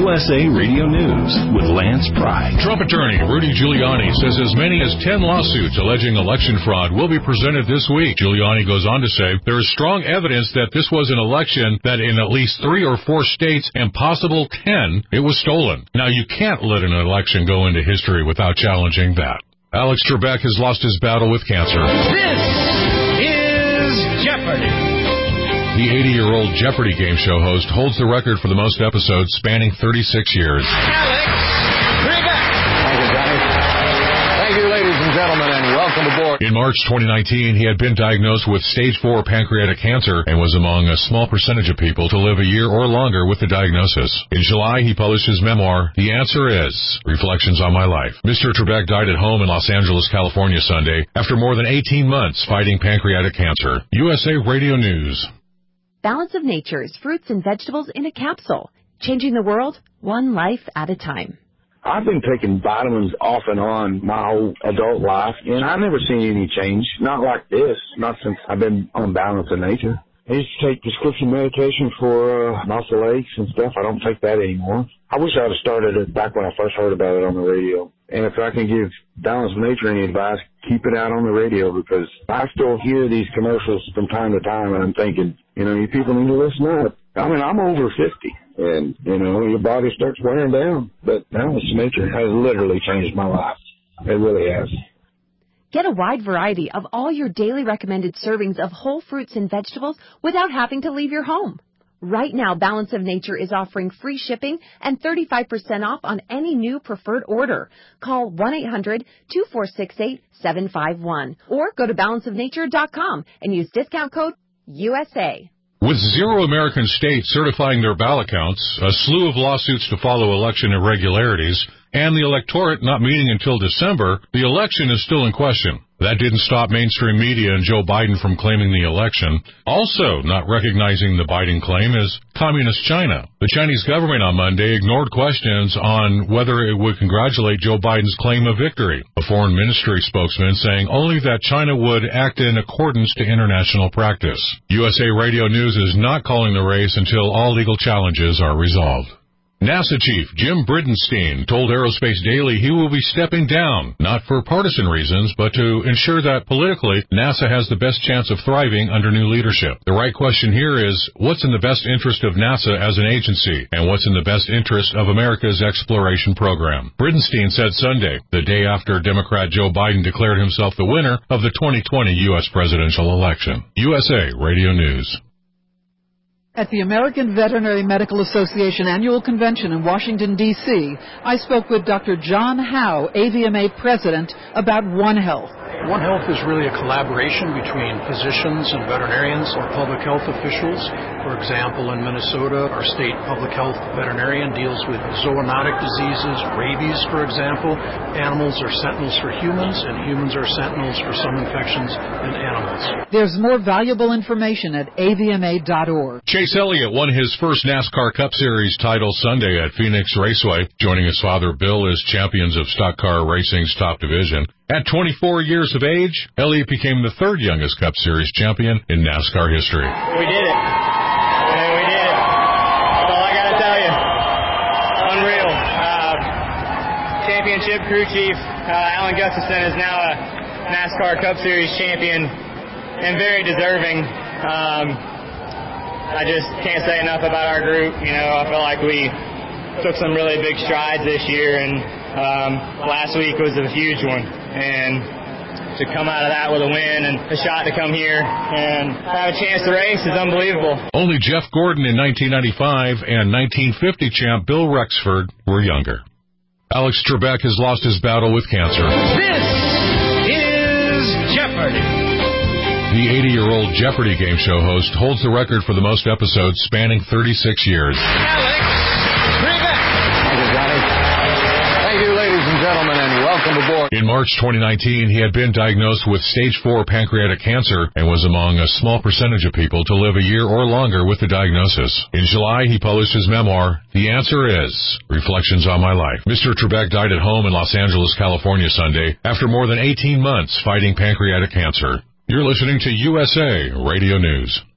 USA Radio News with Lance Pry. Trump attorney Rudy Giuliani says as many as 10 lawsuits alleging election fraud will be presented this week. Giuliani goes on to say there is strong evidence that this was an election that in at least 3 or 4 states and possible 10, it was stolen. Now, you can't let an election go into history without challenging that. Alex Trebek has lost his battle with cancer. This is Jeopardy! The 80-year-old Jeopardy game show host holds the record for the most episodes, spanning 36 years. Alex Trebek! Thank you, Johnny. Thank you, ladies and gentlemen, and welcome aboard. In March 2019, he had been diagnosed with stage 4 pancreatic cancer and was among a small percentage of people to live a year or longer with the diagnosis. In July, he published his memoir, The Answer Is, Reflections on My Life. Mr. Trebek died at home in Los Angeles, California Sunday after more than 18 months fighting pancreatic cancer. USA Radio News. Balance of Nature's fruits and vegetables in a capsule, changing the world one life at a time. I've been taking vitamins off and on my whole adult life, and I've never seen any change. Not like this, not since I've been on Balance of Nature. I used to take prescription medication for muscle aches and stuff. I don't take that anymore. I wish I would have started it back when I first heard about it on the radio. And if I can give Balance of Nature any advice, keep it out on the radio, because I still hear these commercials from time to time, and I'm thinking, you people need to listen up. I mean, I'm over 50, and, your body starts wearing down. But Balance of Nature has literally changed my life. It really has. Get a wide variety of all your daily recommended servings of whole fruits and vegetables without having to leave your home. Right now, Balance of Nature is offering free shipping and 35% off on any new preferred order. Call 1-800-246-8751 or go to balanceofnature.com and use discount code USA. With 0 American states certifying their ballot counts, a slew of lawsuits to follow election irregularities, and the electorate not meeting until December, the election is still in question. That didn't stop mainstream media and Joe Biden from claiming the election. Also not recognizing the Biden claim is Communist China. The Chinese government on Monday ignored questions on whether it would congratulate Joe Biden's claim of victory. A foreign ministry spokesman saying only that China would act in accordance to international practice. USA Radio News is not calling the race until all legal challenges are resolved. NASA Chief Jim Bridenstine told Aerospace Daily he will be stepping down, not for partisan reasons, but to ensure that politically NASA has the best chance of thriving under new leadership. The right question here is, what's in the best interest of NASA as an agency, and what's in the best interest of America's exploration program? Bridenstine said Sunday, the day after Democrat Joe Biden declared himself the winner of the 2020 U.S. presidential election. USA Radio News. At the American Veterinary Medical Association Annual Convention in Washington, D.C., I spoke with Dr. John Howe, AVMA President, about One Health. One Health is really a collaboration between physicians and veterinarians or public health officials. For example, in Minnesota, our state public health veterinarian deals with zoonotic diseases, rabies, for example. Animals are sentinels for humans, and humans are sentinels for some infections in animals. There's more valuable information at avma.org. Chase Elliott won his first NASCAR Cup Series title Sunday at Phoenix Raceway, joining his father Bill as champions of stock car racing's top division. At 24 years of age, Elliott became the 3rd youngest Cup Series champion in NASCAR history. We did it. We did it. That's all I got to tell you. Unreal. Championship crew chief Alan Gustafson is now a NASCAR Cup Series champion and very deserving. I just can't say enough about our group. I feel like we took some really big strides this year, and last week was a huge one. And to come out of that with a win and a shot to come here and have a chance to race is unbelievable. Only Jeff Gordon in 1995 and 1950 champ Bill Rexford were younger. Alex Trebek has lost his battle with cancer. This is Jeopardy! The 80-year-old Jeopardy game show host holds the record for the most episodes, spanning 36 years. Alex Trebek! Thank you, Johnny. Thank you, ladies and gentlemen, and welcome aboard. In March 2019, he had been diagnosed with stage 4 pancreatic cancer and was among a small percentage of people to live a year or longer with the diagnosis. In July, he published his memoir, The Answer Is, Reflections on My Life. Mr. Trebek died at home in Los Angeles, California Sunday after more than 18 months fighting pancreatic cancer. You're listening to USA Radio News.